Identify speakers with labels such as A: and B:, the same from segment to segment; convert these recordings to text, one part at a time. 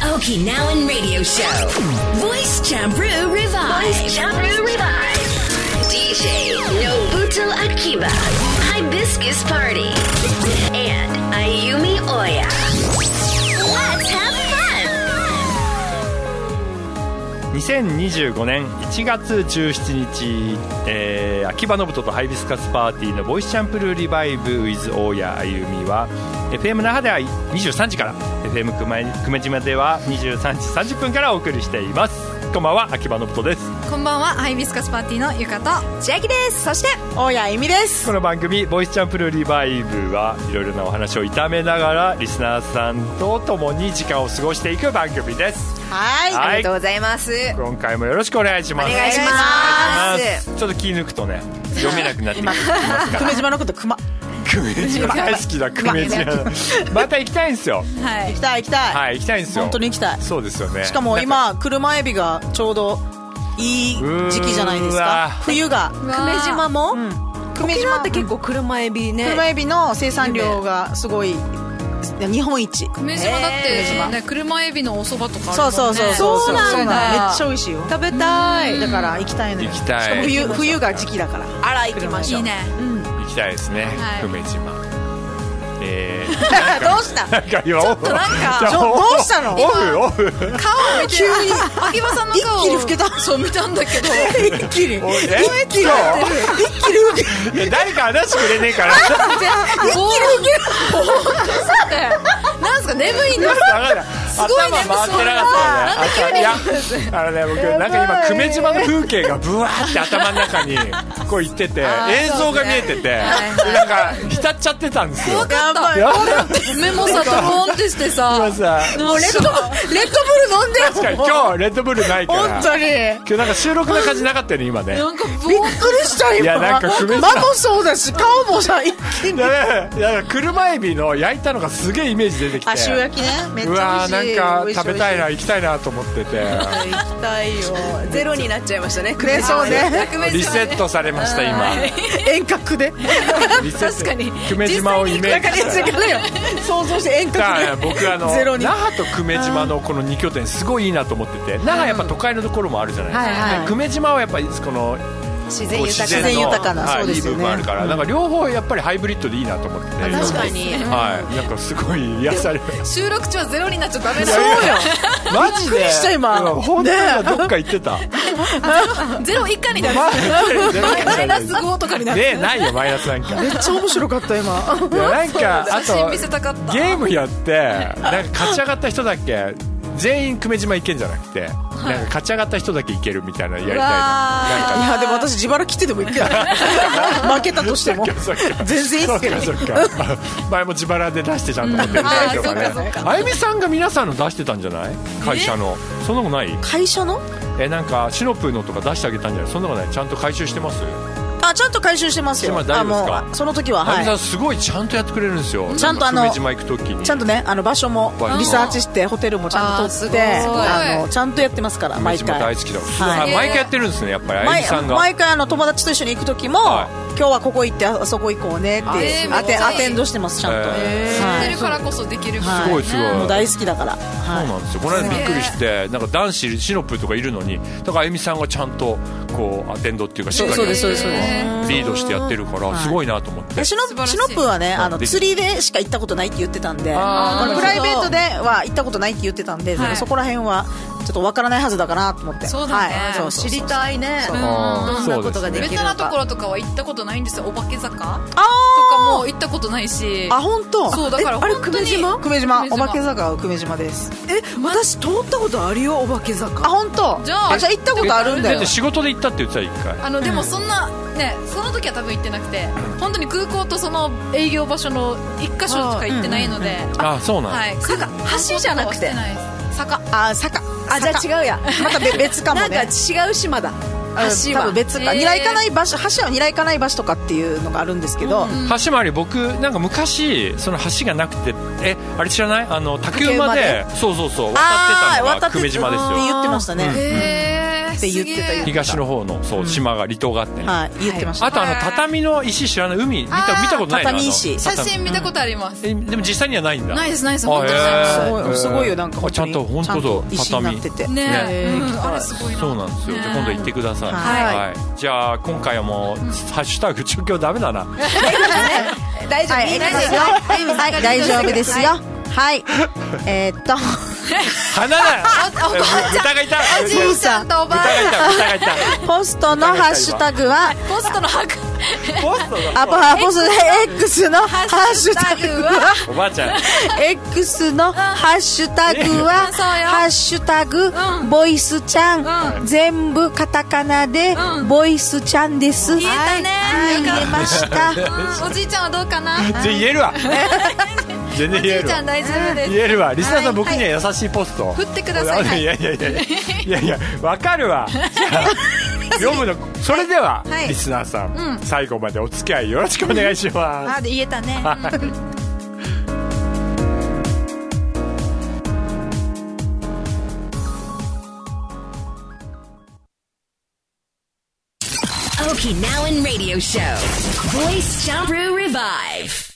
A: Okinawan Radio Show Voice Champroo Revive DJ Nobuto Akiba Hibiscus Party and Ayumi Oya. Let's have fun!
B: 2025年1月17日、秋葉信人とハイビスカスパーティーのボイスチャンプルーリバイブ with 大谷あゆみは FM 那覇では23時から FM 久米島では23時30分からお送りしています。こんばんは、秋葉信人です。
C: こんばんは、ハイビスカスパーティーのゆかと千秋です。そして
D: 大谷あゆみです。
B: この番組ボイスチャンプルーリバイブはいろいろなお話を炒めながらリスナーさんと共に時間を過ごしていく番組です。
D: はい、ありがとうございます。
B: 今回もよろしくお願いします。
D: お願いします。
B: ちょっと気抜くとね読めなくなってきますから
D: 久米島のこと久米
B: 島大好きだ。久米島また行きたいんですよ。
D: はい、行きたい
B: はい、行きたいんですよ。
D: 本当に行きたい。
B: そうですよね。
D: しかも今車エビがちょうどいい時期じゃないですか。冬が
C: 久米島も、
D: 久米島
C: って結構車エビね、
D: 車エビの生産量がすごい日本一。
C: 久米島だって、ね、車エビのお蕎麦とかあるもんね。
D: そう
C: なんだ。
D: めっちゃ美味しいよ。
C: 食べたい。
D: だから行きたいのよ。
B: 行きたい。
D: しかも冬が時期だから。あら、行きましょう。
C: いいね。
B: 行きたいですね、久米島。
D: どうした？
B: なんか今
C: ちょっとなんか
D: どうしたの？
B: オフ
C: 顔見て急に秋葉さんの顔
D: 一気に老けた。
C: そう見たんだけど
D: 一気に
B: 誰か話してくれねえから
C: 一気に老けた。なんすか、眠いんですすごい
B: 頭回ってなかったね。いや、僕なんか今久米島の風景がブワーって頭の中にこういってて映像が見えてて、なんか浸っちゃってたんですよ。
C: 目もさドローンってしてさ、もうレッドブル飲んで。
B: 確かに今日レッドブルないから
D: 本当に
B: 今日なんか収録の感じなかったよね今ね。
C: なんか
D: びっくりした今。
B: いや、なんか久米島
D: 間もそうだし顔もさ一気に。
B: いや車エビの焼いたのがすげえイメージ出てきて、
D: 塩焼きね、めっちゃ美味しい。
B: うわー、なんか食べたいな、行きたいなと思ってて
D: 行きたいよ。
C: ゼロになっちゃいましたね。
D: そうね。
B: リセットされました今。
D: 遠隔で
C: 確かに
B: 久米島をイメージして。
D: 想像して遠隔で。
B: 僕那覇と久米島のこの2拠点すごいいいなと思ってて、那覇やっぱ都会のところもあるじゃないですか。久米島はやっぱりこの
D: 自然豊かな、そうですよね。
B: 部分もあるから、なんか両方やっぱりハイブリッドでいいなと思ってて。
C: 確かに。
B: はい、なんかすごい癒される。
C: 収録中はゼロになっちゃダメだ。
D: そうよ。
B: マジで。
D: びっくりした今。
B: 本当はどっか行ってた。
C: ゼロ以下になる。マイナス5とかになる。
B: ね、ないよマイナスなんか。
D: めっちゃ面白かった今。
B: なんかあと
C: 見せたかった
B: ゲームやってなんか勝ち上がった人だっけ全員久米島行けんじゃなくて、なんか勝ち上がった人だけ行けるみたいなやりたいな。
D: いやでも私自腹切ってでも行くや負けたとしても全然いいっすけど。
B: 前も自腹で出してちゃんと持ってる人とかね。あゆみさんが皆さんの出してたんじゃない？会社の。そんなことない？
D: 会社の？
B: なんかシノプーのとか出してあげたんじゃない？そんなことない？ちゃんと回収してます？
D: ちゃんと回収してますよ。
B: 大丈夫ですか？
D: その時は
B: あゆみさんすごいちゃんとやってくれるんですよ。
D: ちゃんと
B: 久米島行く時に
D: ちゃんとね、場所もリサーチしてホテルもちゃんと取ってちゃんとやってますから。毎回
B: 大好きだ。毎回やってるんですねやっぱり。あゆみさんが
D: 毎回友達と一緒に行く時も、今日はここ行ってあそこ行こうねってアテンドしてます。ちゃんと知
C: ってるからこそできる。
B: すごいすごい。
D: もう大好きだから。
B: そうなんですよ。この間びっくりしてなんか男子シノプーとかいるのに、だからあゆみさんがちゃんとこうアテンドっていうかしっかりリードしてやってるからすごいなと思って。
D: シノプーはね釣りでしか行ったことないって言ってたんで、プライベートでは行ったことないって言ってたんで、そこら辺はちょっとわからないはずだかなと思って。
C: そうだね。
D: 知りたいね。どんなことができるか。
C: ベタなところとかは行ったことないんですよ。お化け坂とかも行ったことないし。
D: あ、本当。
C: そうだから
D: あれ久米島？久米島。お化け坂は久米島です。
C: 私通ったことあるよ、お化け坂。
D: あ、本当。じゃあ行ったことあるんだよ。
B: だって仕事で行ったって言ってた一回。
C: でもそんなね、その時は多分行ってなくて、本当に空港とその営業場所の一箇所しか行ってないので。
B: あ、そうなん。
C: はい。橋じゃなくて坂。
D: 坂。
C: じゃあ違うや。
D: また別かもね。
C: なんか違う島だ。
D: 橋は多分別か。ニラ行かない場所、橋はニラ行かない場所とかっていうのがあるんですけど、
B: 橋もあり、僕なんか昔その橋がなくて、あれ知らない？竹馬でそう渡ってたのが久米島ですよ。
D: って言ってましたね。 って言ってた。
B: 東の方のそう島が離島があってね、
D: はい、言ってました。
B: あと畳の石知らない？海見たことないの？
D: 畳石
C: 写真見たことあります。
B: でも実際にはないんだ。
C: ないですないです。本当に
D: すごいよ。なんか
B: ちゃんと本当だ、
D: 石になってて
C: ね。あれすごいな。
B: そうなんですよ。じゃあ今度行ってください。
C: はい。
B: じゃあ今回はもうハッシュタグ中京ダメだな。
D: 大丈夫ですよ。はい、大丈夫ですよ。はい。
B: 花だ。豚がいた。
C: おじいちゃんとおばあ
B: ちゃん。
D: ポストのハッシュタグは
C: ポストのX
D: のハッシュタグは
B: おばあちゃん
D: X のハッシュタグはハッシュタグボイスちゃん、全部カタカナでボイスちゃんです。
C: 言えたね。
D: 言えました。
C: おじいちゃんはどうかな？
B: 言えるわ。全然言えるわ。
C: おじいちゃん大丈夫です。
B: 言えるわ。リスナーさん、僕には優しいポスト
C: 振ってください。
B: いやわかるわ。読むの。それではリスナーさん、最後までお付き合いよろしくお願いします。
C: 言えたね。
A: Okinawan Radio Show Voice Jumper Revive。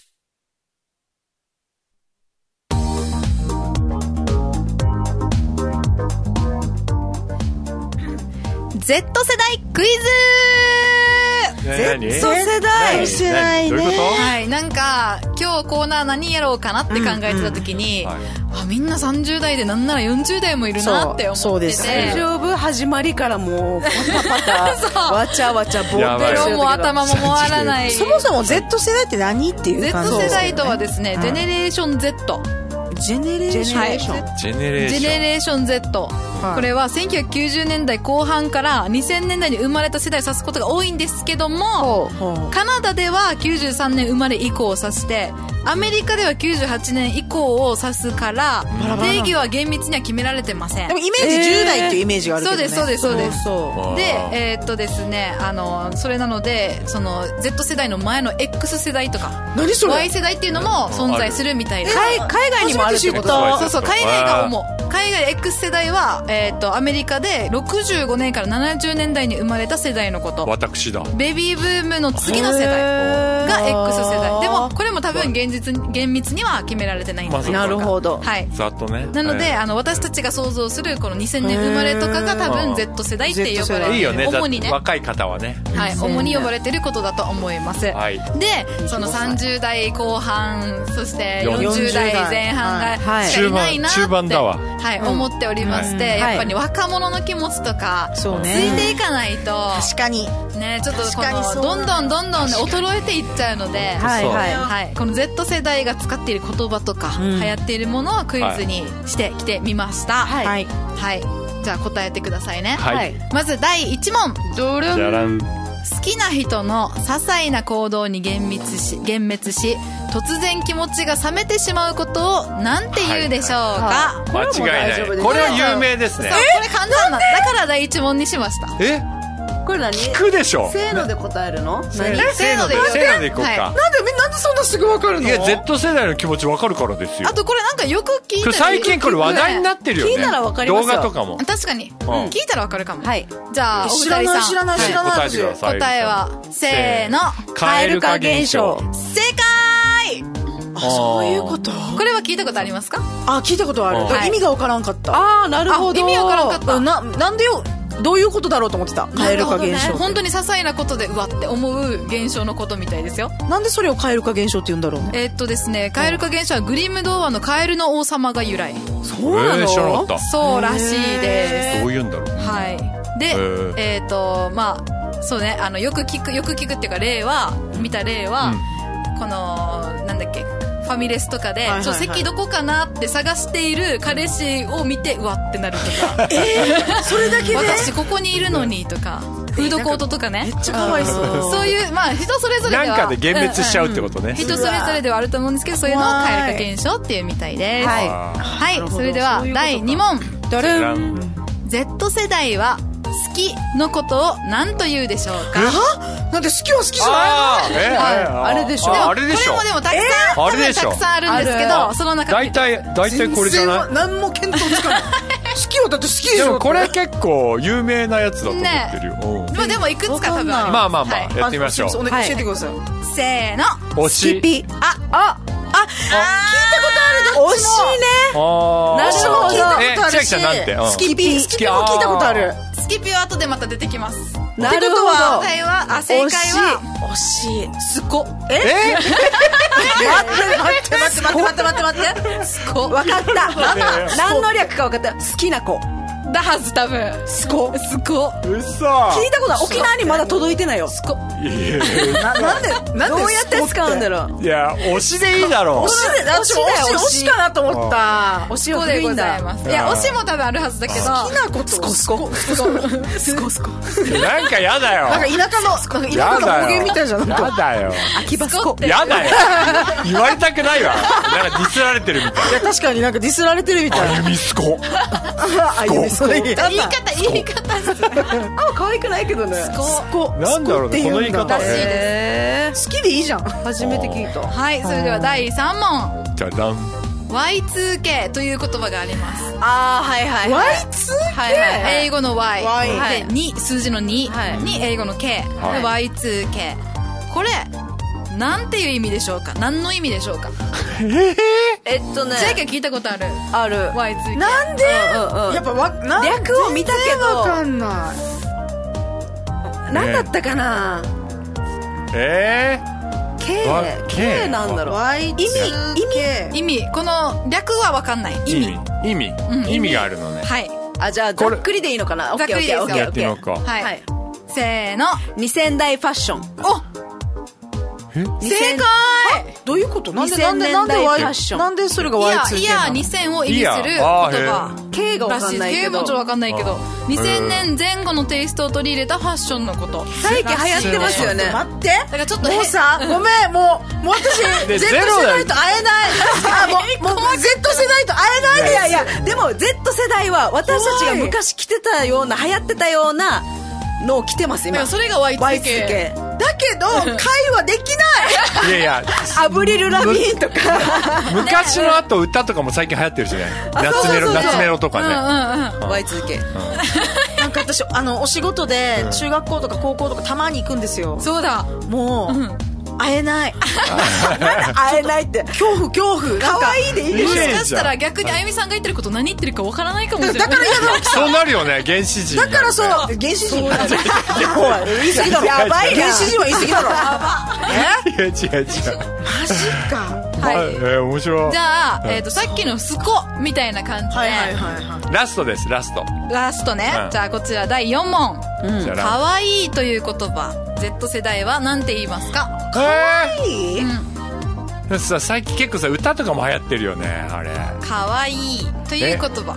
C: Z 世代クイズ。
D: Z 世代してないね。
B: どういうこと？
C: はい、なんか今日コーナー何やろうかなって考えてた時に、みんな30代でなんなら40代もいるなって思ってて。
D: そうです。
E: 大丈夫？始まりからもうパタパタわちゃわちゃボーッと
C: 色も頭も回らない。
D: そもそも Z 世代って何っていう感じ？
C: Z 世代とはですね、ジェネレーション Z。
D: ジェネレーシ
C: ョン Z、これは1990年代後半から2000年代に生まれた世代を指すことが多いんですけども、カナダでは93年生まれ以降を指して、アメリカでは98年以降を指すから、定義は厳密には決められてません。
D: でもイメージ10代っていうイメージがあるけどね。
C: そうですで、ですね、それなので、その Z 世代の前の X 世代とか Y 世代っていうのも存在するみたいです。
E: 海外にもあるってこと？
C: そう、海外が主。海外 X 世代は、アメリカで65年から70年代に生まれた世代のこと。
B: 私だ。
C: ベビーブームの次の世代が X 世代。でもこれも多分厳密には決められてないんです。
D: なるほど。
C: はい。
B: ざっとね。
C: なので、私たちが想像するこの2000年生まれとかが多分 Z 世代って呼ばれてる。
B: いいよね。
C: 主にね。
B: 若い方はね。
C: はい。主に呼ばれてることだと思います。はい。で、その30代後半、そして40代前半がしかいないなって。
B: 中盤だわ。
C: はい、思っておりまして、やっぱり若者の気持ちとかついていかないと、
D: 確かに
C: ね、ちょっとこのどんどんね衰えていっちゃうので、この Z 世代が使っている言葉とか流行っているものをクイズにしてきてみました。はい、じゃあ答えてくださいね。まず第1問。
B: じゃらん。
C: 好きな人の些細な行動に幻滅し突然気持ちが冷めてしまうことを何て言うでしょうか？
B: 間違いない。これは有名ですね。
C: これ簡単なんだから第1問にしました。
E: これ何？
B: 聞くでしょ。
E: せーので答えるの？
B: せーのでいこうか。
D: なんでそんなすぐ分かるの？
B: いや Z 世代の気持ち分かるからですよ。
C: あとこれなんかよく聞いたら
B: 最近これ話題になってるよね。
E: 聞いたら分かりますよ。
B: 動画とかも。
C: 確かに。聞いたら分かるかも。じゃあお二人さん
D: 知らない
C: 答えはせーの、
E: 蛙化現象。
C: 正解。
D: そういうこと。
C: これは聞いたことありますか？
D: 聞いたことある。意味が分からんかった。
E: なるほど。
C: 意味分からんかった。
D: なんでよ。どういうことだろうと思ってた。蛙化現象。
C: 本当に些細なことでうわって思う現象のことみたいですよ。
D: なんでそれを蛙化現象って言うんだろうね。
C: ですね、蛙化現象はグリム童話のカエルの王様が由来。
D: そうなの？
B: 知らなかった。
C: そうらしいです。
B: どう言うんだろう。
C: はい。で、まあそうね、よく聞くっていうか見た例は、このなんだっけ。ファミレスとかで、席どこかなって探している彼氏を見てうわってなるとか
D: それだけで
C: 私ここにいるのにとか、フードコートとかね、
D: めっちゃかわいそう。
C: そういうまあ人それぞれでは
B: なんかで幻滅しちゃうってことね。
C: 人それぞれではあると思うんですけど、そういうのを蛙化現象っていうみたいです。はい、それでは第2問。Z 世代は好きのことを何と言うでしょうか？
D: なんで好きは好きじゃないの？
E: あれでしょ。
C: これもでもたくさんあるんですけど、その中で
B: 大体これじゃない？
D: 何も見当つかない。
E: 好きよ、だって好きでしょ。
B: でもこれ結構有名なやつだと思ってるよ。
C: まあでもいくつか多分
B: まあまあまあ、やってみましょう。
E: 教えてください。
C: せーの。
B: 推し。
D: スキピ。
E: 聞いたことある。どっちも。惜しいね。私も聞いたことあるし。
B: 千秋ちゃんなんて。
E: スキピも聞いたことある。
C: スキピは後でまた出てきます。
E: なるほど。
C: 正解は
E: 惜しい。
C: スコ。
E: 待って
C: スコ。
E: わかった。何の略かわかった。好きな子。
C: だはず多分。
E: スコ。
B: うっそ。
E: 聞いたことない。沖縄にまだ届いてないよ。スコ。なんでどうやって使うんだろう。
B: いや、推しでいいだろう。
E: 推しかなと思った。推しは古いんだ。
C: いや、推しも多分あるはずだけど。
E: 好きな子とスコ。
B: なんかやだよ。
E: なんか田舎の方言みたいじゃん。
B: やだよ。
E: 秋葉スコ。
B: やだよ。言われたくないわ。なんかディスられてるみたい。
E: いや、確かになんかディスられてるみたい。
B: あゆみスコ。
E: あゆみスコ。言い方
C: です。
E: あ、可愛くないけどね。
C: スコ。
B: なんだろうね、この言い方。
C: らしいです。
E: 好きでいいじゃん。初めて聞いた。
C: はい、それでは第3問。
B: じゃじゃん。
C: Y2K という言葉があります。
E: あー、はいはい。Y2K？
C: はいはい。英語の Y。
E: はい
C: で、2、数字の2に英語の K。
B: はい。
C: Y2K。これ、なんていう意味でしょうか？何の意味でしょうか？
E: ね。
C: ジェイケ聞いたことある？
E: ある。
C: Y2K。
E: なんで？やっぱ略を見たけど。わかんない。何だったかな？K なんだろう。
C: 意味。この略はわかんない。意
B: 味があるのね。
C: はい。
E: あ、じゃあざっくりでいいのかな？
C: ざっくりですよ。
B: やってみようか。
C: はい。せーの。
E: 2000代ファッション。
C: 正解。
E: どういうこと？なんでそれが Y2K
C: いや2000を意味する言葉。
E: K がわかんないけど。
C: K もちょっとわかんないけど、2000年前後のテイストを取り入れたファッションのこと。
E: 最近流行ってますよね。待って。
C: だからちょっと
E: もうさ、ごめん、もう私 Z 世代と会えない。もう Z 世代と会えない。いやでも Z 世代は私たちが昔着てたような、流行ってたようなのを着てます今。
C: それが Y2K。
E: だけど会話できない。
B: いや
E: アブリル・ラビーンとか
B: 昔のあと歌とかも最近流行ってるしね。夏メロとかね。
E: Y2K。なんか私お仕事で中学校とか高校とかたまに行くんですよ。
C: そうだ。
E: もう会えない。会えないって恐怖。可愛いでいいでしょ。
C: もしかしたら逆にあゆみさんが言ってること何言ってるかわからないかもしれない。
E: だから嫌だ。
B: そうなるよね、原始人。
E: だからそう、原始人。言い過ぎだろ。やばい。原始人は言い過ぎだろ。
B: 違う。
E: マジか。
C: はい。
B: 面白い。
C: じゃあさっきのスコみたいな感じで。
B: ラストです。ラストね。
C: じゃあこちら第4問。かわいいという言葉、Z 世代はなんて言いますか？
E: かわいい？
B: 最近結構さ、歌とかも流行ってるよね、あれ。
C: かわいいという言葉。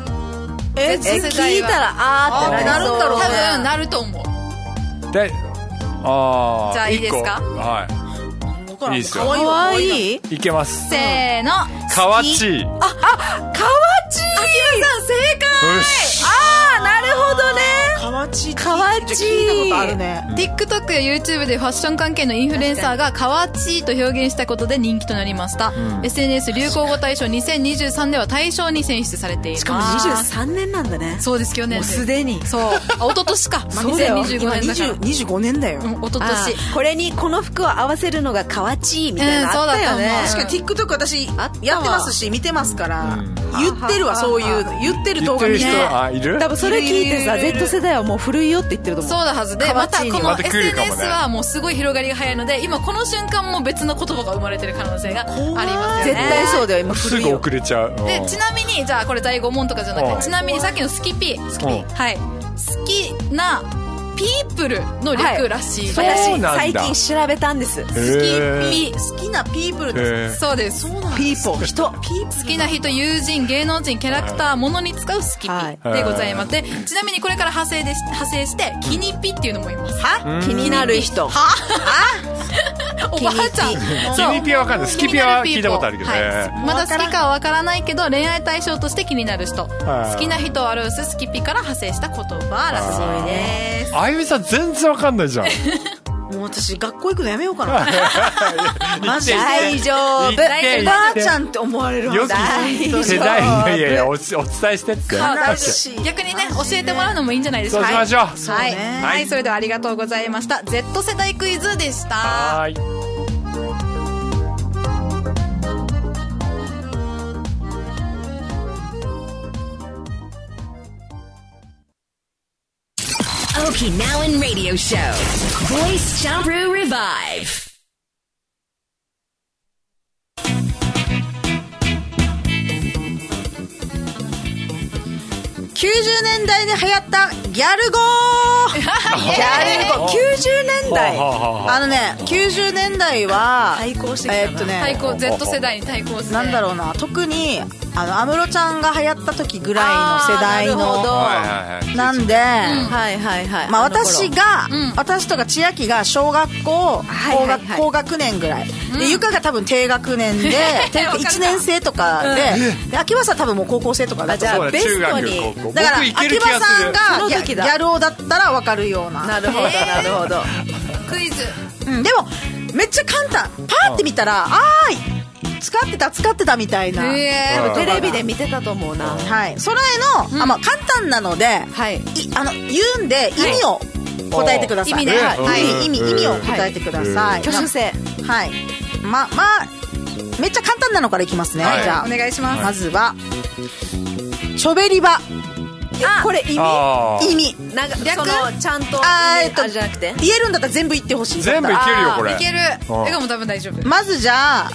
E: Z 世代は聞いたらあーってなるんだろうね。
C: 多分なると思う。
B: で、
C: じゃあいいですか？
B: はい。いいですよ。
E: かわいい？
B: いけます。
C: せーの。
B: かわちい。
E: かわちい。
C: 秋葉さん正解。
B: よし。
E: なるほどね。かわちい。聞いたことあるね。
C: TikTok や YouTube でファッション関係のインフルエンサーがかわちいと表現したことで人気となりました。SNS 流行語大賞2023では大賞に選出されています。
E: しかも23年なんだね。
C: そうです、去年。
E: もうすでに。
C: そう。一昨年か。2025年だから。
E: 25年だよ。
C: 一昨年。
E: これにこの服を合わせるのがかわちいみたいなのあったよね。確かに TikTok 私やってますし見てますから、言ってるわ、そういう言ってる動画見て。
B: いる？
E: 多分それ聞いてさ、Z 世代はもう古いよって言ってると思う。
C: そうだはずで、またこの SNS はもうすごい広がりが早いので、今この瞬間も別の言葉が生まれてる可能性がありますよね。
E: 絶対そうだよ、今古いよ。
B: すぐ遅れちゃう。
C: で、ちなみにじゃあこれ第5問とかじゃなくて、ちなみにさっきのスキピ、はい、好きなピープルの略らしい。
E: 私最近調べたんです。
C: 好
E: きなピープルです。
C: そうです。
E: ピーポー、人。
C: 好きな人、友人、芸能人、キャラクター、ものに使うスキピでございます。で、ちなみにこれから派生してキニピっていうのもいます。
E: 気になる人。
C: おばあちゃん。
B: キニピはわかんない。スキピは聞いたことあるけどね。
C: まだ好きかはわからないけど、恋愛対象として気になる人。好きな人を表すスキピから派生した言葉らしいです。
B: あゆみさん全然わかんないじゃん。
E: もう私学校行くのやめようかな。
B: マジ
E: 大丈夫。おばあちゃんって思われるはず。
B: 世代いやいやお伝えしてって。
C: 逆にね教えてもらうのもいいんじゃないですか。
B: そうしましょう。
C: はい、はい、それではありがとうございました。 Z 世代クイズでした。
B: はい。
A: Okinawan Radio Show Voice Jumperoo Revive。
D: 90年代に流行ったギャル語
E: 90年代
D: 90年代は
E: 対抗してきたな。
C: 対抗 Z 世代に対抗して
D: なんだろうな、特に安室ちゃんが流行った時ぐらいの世代のなんで、まあ私とか千秋が小学校高学年ぐらいで、ゆかが多分低学年で1年生とかで、秋葉さん多分もう高校生とかだった。
E: じゃあベストに
D: だから秋葉さんがギャル男だったら分かるような。
E: なるほどなるほど。
C: クイズ。
D: でもめっちゃ簡単。パーって見たら使ってたみたいな。
E: テレビで見てたと思うな。
D: はい。それのまあ簡単なので言うんで意味を答えてください。意味ね。意味を答えてください。
E: 挙手制。
D: はい。まあめっちゃ簡単なのからいきますね。じゃあ
C: お願いします。
D: まずはチョベリバ。
E: これ意味なんか
C: 略
E: ちゃんとあれじゃなくて
D: 言えるんだったら全部言ってほしい。
B: 全部いけるよこれ。
C: いける。笑顔も多分大丈夫。
D: まずじゃあ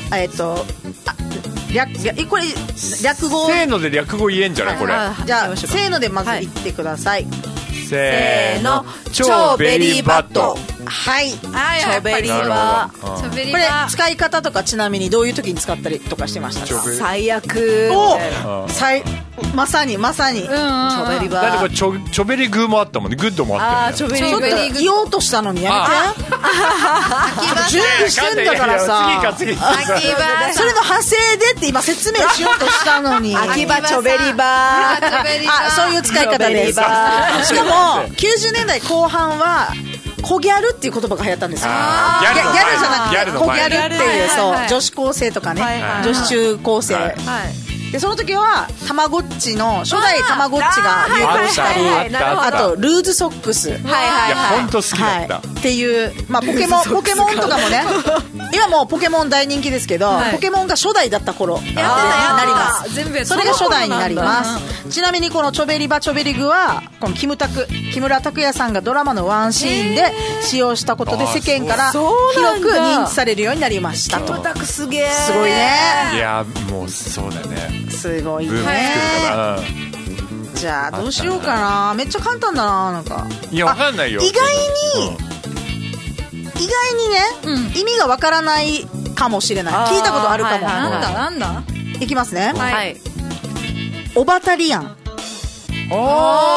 D: これ略語。
B: せーので略語言えんじゃないこれ。
D: じゃあせーのでまず言ってください。
B: せーの
E: 超ベリーバット。
D: はい。
E: チョベリバ。
D: これ使い方とかちなみにどういう時に使ったりとかしてましたか。
E: 最悪。まさにチョベリバ。
B: だってこれチョベリグーもあったもんね。グッドもあったよね。
D: チョベリグ言おうとしたのにやめて。準備してんだからさ。
B: 次
D: それの派生でって今説明しようとしたのに。
E: 秋葉チョベリバ。
D: そういう使い方です。しかも90年代後半は小ギャルっていう言葉が流行ったんですよ。ギャルじゃなくて小ギャルっていう女子高生とかね、女子中高生で、その時はたまごっちの初代たまごっちが流行したり、あとルーズソックス、いや
B: 本当好きだった、
D: っていうまあポケモンとかもね今もうポケモン大人気ですけど、ポケモンが初代だった頃になります。それが初代になります。ちなみにこのチョベリバチョベリグはこの木村拓哉さんがドラマのワンシーンで使用したことで世間から広く認知されるようになりましたと。
E: 木村拓すげえ。
D: すごいね。
B: いやもうそうだね。
D: すごいね。
B: ブーム作るから。
D: じゃあどうしようかな。めっちゃ簡単だな。なんか
B: いやわかんないよ。
D: 意外にね、意味がわからないかもしれない。聞いたことあるかも。
C: なんだ
D: いきますね。
E: はい。
D: オバタリアン。
C: 聞いたこと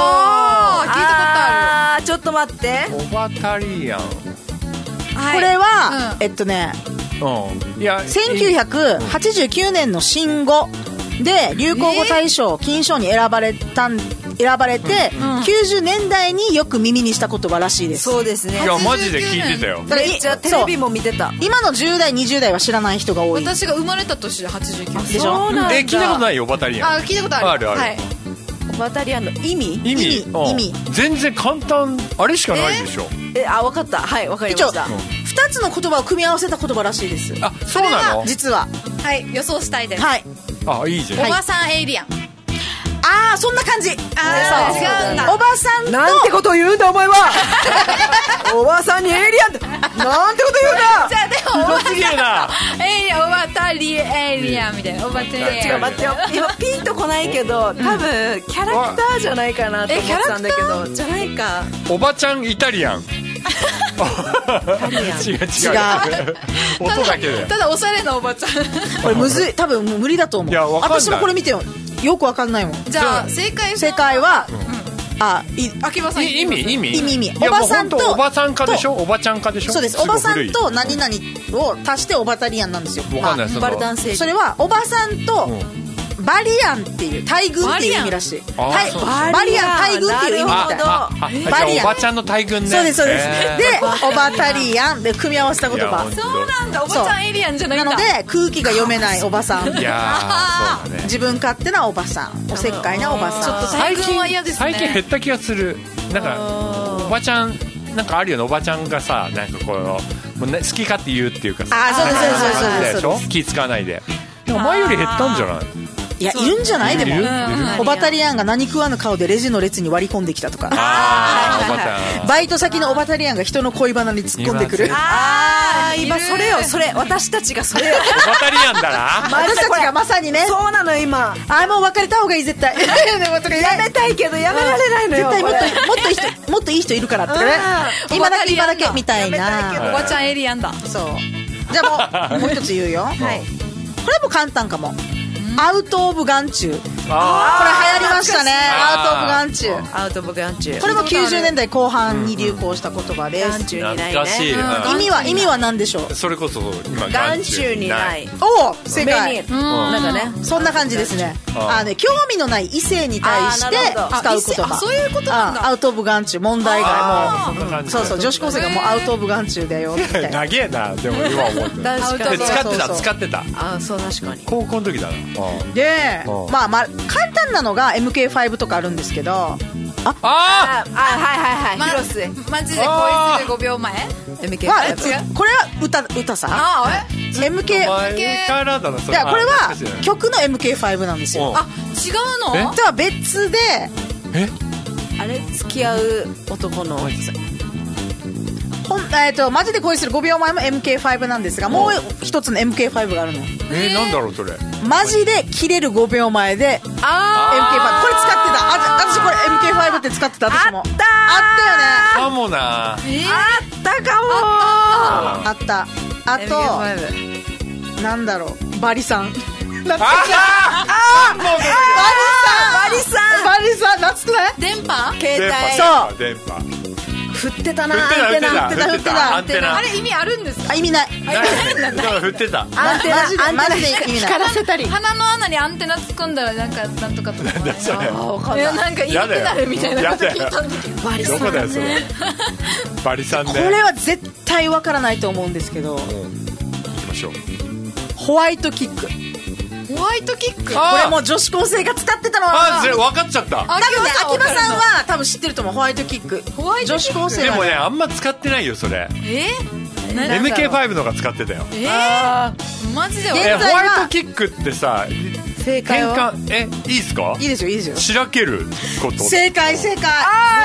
C: あ
E: る。ちょっと待って。
B: オバタリアン。こ
D: れは
B: いや
D: 1989年の新語で流行語大賞金賞に選ばれて、90年代によく耳にした言葉らしいです。
E: そうですね。
B: いやマジで聞いてたよ。
E: めっちゃテレビも見てた。
D: 今の10代20代は知らない人が多い。
C: 私が生まれた年で89
D: でしょ。
B: 聞いたことないよオバタリアン。
C: 聞いたことある。
E: はい。オバタリアンの意味
B: 全然簡単あれしかないでしょ。
E: 分かった。はいわかりました。
D: 2つの言葉を組み合わせた言葉らしいです。
B: あ、そうなの？
D: 実は
C: はい予想したいです。
D: はい。
B: あ、いいじゃん。
C: おばさんエイリアン。
D: そんな感じ。
C: 違うんだ。
D: おばさんと
E: なんてこと言うんだお前は。おばさんにエイリアンってなんてこと言うんだ。
C: じゃあでも
B: ひどすぎるな。
C: オバタリエイリアンみたいな。オバタリエイリアン。
E: 違う待ってよ。今ピンとこないけど多分キャラクターじゃないかなと思ったんだけどじゃないか。
B: おばちゃんイタリアン。違う音だけで。
C: ただおしゃれなおばちゃん。
D: これむずい。多分もう無理だと思う。
B: いやわかんない。
D: 私もこれ見てよくわかんないもん。
C: じゃあ正解
D: は
C: 秋葉さん
B: 意味
D: おばさんと
B: おばさんかでしょ。おばちゃんかでしょ。
D: そうです。おばさんと何々を足してオバタリアンなんですよ。
B: わかんない。
E: バルダン星人。
D: それはおばさんとバリアンっていう大群っていう意味らしい。バリアン大群っていう意味みたいな。
B: バリアンおばちゃんの大群ね。
D: そうですそうです。でオバタリアンで組み合わせた言葉。
C: そうなんだ。おばちゃんエイリアンじゃないんだ。
D: なので空気が読めないおばさん。
B: いやそうだね。
D: 自分勝手なおばさん、おせっかいなおばさん。
C: ちょっと大群は嫌ですね。
B: 最近減った気がする。なんかおばちゃんなんかあるよね、おばちゃんがさなんかこの好き勝手言うっていうかさ。
D: あ、そうですそうです。
B: 気使わないで。でも前より減ったんじゃない？
D: いや、いるんじゃない？でもオバタリアンが何食わぬ顔でレジの列に割り込んできたとか。バイト先のオバタリアンが人の恋バナに突っ込んでくる。
E: 今それよ、それ私たちがそれよ。
B: オバタリアンだな。
D: 私たちがまさにね。
E: そうなの今。
D: もう別れた方がいい絶対。
E: やめたいけどやめられないのよ。
D: 絶対もっといい人いるからってね。今だけみたいな。
C: おばちゃんエイリアンだ。
D: そう。じゃあもう一つ言うよ。はい。これも簡単かも。アウトオブ眼中。これ流行りましたね。アウトオブ眼中。
E: アウトオブ眼中。
D: これも90年代後半に流行した言葉です。
E: 眼中にないね。
D: 意味は何でしょう？
B: それこそ今
E: 眼中にない。
D: おー、正解。
E: なんかね、
D: そんな感じですね。興味のない異性に対して使う言葉。
C: そういうことなんだ。
D: アウトオブ眼中、問題がもう、そうそう、女子高生がもうアウトオブ眼中だよみたいな。
B: 長えな、でも今思って。使ってた。
E: あ、そう確かに。
B: 高校の時だな。
D: で、まあ簡単なのが MK5 とかあるんですけど、
E: はい広瀬
C: マジで恋する5秒前
D: MK5 これは歌さ MK
B: からだな。
D: いやこれは曲の MK5 なんですよ。
C: 違うの？
D: では別で
E: あれ付き合う男の
D: マジで恋する5秒前も MK5 なんですが、もう一つの MK5 があるの。
B: なんだろうそれ。
D: マジで切れる5秒前で MK5 これ使ってた。私これ MK5 って使ってた。私もあったよね。
B: かもな。
E: あったかも。
D: あった。あとなんだろう、バリさん。バリさん懐くない？
C: 電波？
E: 携帯。
D: そう。
B: 電波。
E: 振ってたな。
B: 振ってた。アンテナ。
C: あれ意味あるんですか？
D: 意味ない。
B: 振ってた。
D: マジで意味ない。光らせたり。
C: 鼻の穴にアンテナ突っ込んだらなんかなんとかとか。
B: なんだそれ。
C: なんか言いくなるみたいなこと聞いたんだけど。
B: バリさん。どこだよそれ。バリさんね。
D: これは絶対わからないと思うんですけど。行
B: きましょう。
D: ホワイトキック。
C: ホワイトキック。
D: これもう女子高生が使ってたのは。
B: 分かっちゃった。
D: 多分ね、秋葉さんは多分知ってると思う。ホワイトキック。女子高生
B: でもね、あんま使ってないよそれ。MK5 のが使ってたよ。
C: マジで。
B: ホワイトキックってさ、
E: 正解は
B: いいですか？
D: いいですよいいですよ。
B: しらけること。
D: 正解。しらける。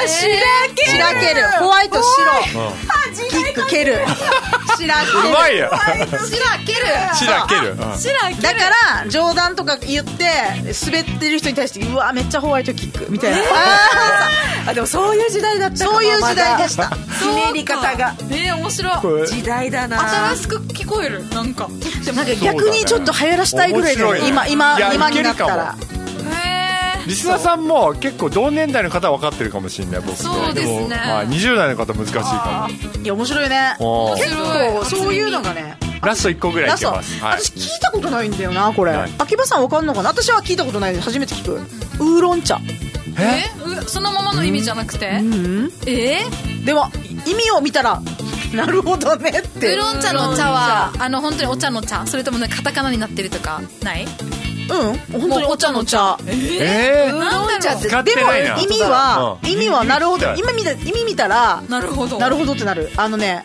D: ホワイト白。キック蹴る。しらける。
B: うまいや。
C: しらける。
D: だから冗談とか言って滑ってる人に対してうわめっちゃホワイトキックみたいな。
E: でもそういう時代だった。
D: そういう時代でした。
E: ひねり方が。
C: 面白い。
E: 時代だな。
C: 新しく聞こえる。なんか
D: 逆にちょっと流行らしたいぐらいで今になったら。
B: リスナーさんも結構同年代の方は分かってるかもしれない。僕
C: そうですね。
B: でも20代の方難しいか
D: も。いや面白いね。結構そういうのがね。
B: ラスト1個ぐらいいけます。
D: 私聞いたことないんだよなこれ。秋葉さん分かんのかな？私は聞いたことないで初めて聞く。ウーロン茶。
C: そのままの意味じゃなくて？
D: でも意味を見たらなるほどねって。
C: ウーロン茶の茶は本当にお茶の茶？それともねカタカナになってるとかない？
D: 本当にお茶の茶。
C: ウーロン茶って。
D: でも意味はなるほど。意味見たら
C: なるほど
D: ってなる。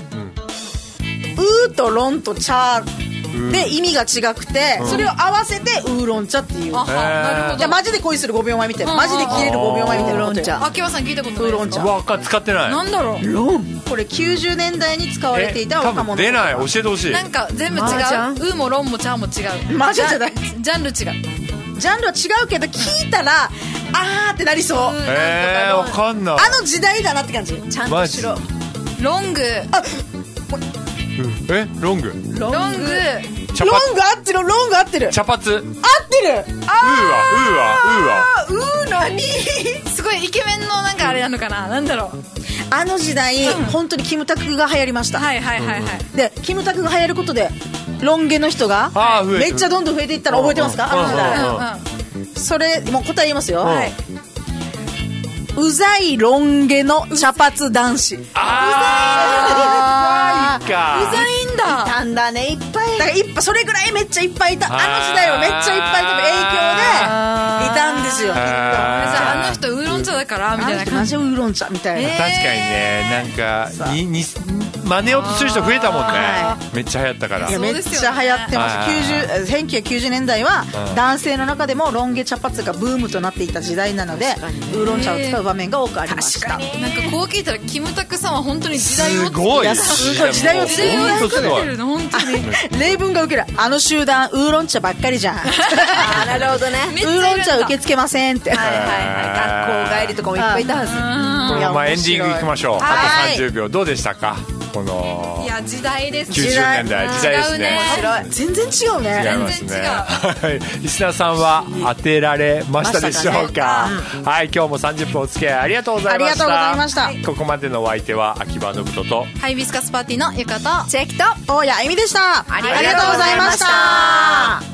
D: ウーとロンと茶で意味が違くて、それを合わせてウーロン茶っていう。
C: なるほど。
D: じゃあマジで恋する5秒前みたいな。マジで切れる5秒前みたいな。ウーロン茶。
C: 秋葉さん聞いたことないですか？
B: ウーロン茶。使ってない。
C: なんだろう。
D: ロン。これ90年代に使われていた若者。
B: 出ない。教えてほしい。
C: なんか全部違う。ウーもロンも茶も違う。
D: マジじゃない。
C: ジャンル違う。
D: ジャンルは違うけど聞いたらあーってなりそう。
B: わかんない。
D: 時代だなって感じ。
E: ちゃんとしろ。
C: ロング。
B: ロング
C: 合
D: ってる。ロング合ってる。
B: 茶髪合ってる。
D: うー何
C: すごいイケメンのなんかあれなのかな。なんだろう。
D: 時代本当にキムタクが流行りました。でキムタクが流行ることでロン毛の人がめっちゃどんどん増えていったの覚えてますか？ それもう答え言いますよ、
E: はい。
D: うざいロン毛の茶髪男子。
B: うざいか。
C: うざいんだ。
E: いたんだね、いっぱい。
D: だからそれぐらいめっちゃいっぱいいた。あの時代はめっちゃいっぱいいた影響でいたんですよ。
C: あの人ウーロン茶だからみたいな感じ。
D: ウーロン茶みたいな。
B: 確かにね、なんか真似ようとする人増えたもんね。めっちゃ流行ったから。
D: いやめっちゃ流行ってます。1990年代は男性の中でもロン毛茶髪がブームとなっていた時代なので、ウーロン茶を使う場面が多くありました。
C: なんかこう聞いたらキムタクさんは本当に時代を
B: すごい
D: 時代を作
C: ってるの本当に。
D: 例文が受ける。あの集団ウーロン茶ばっかりじゃん。
E: なるほどね。
D: ウーロン茶受け付けませんって。
E: はいはいはい。学校帰りとかもいっぱいいたはず。
B: まあエンディングいきましょう。あと30秒どうでしたか、この。
C: いや時代ですね。
B: 90年代時代ですね。
D: 全然違うね。
B: 違いますね。はい。リスナーさんは当てられましたでしょうか。はい。今日も30分お付き合いありがとうございました。
D: ありがとうございました。
B: ここまでのお相手は秋葉信人と
C: ハイビスカスパーティーのゆかと
E: チェキと
D: 大谷あゆみでした。
E: ありがとうございました。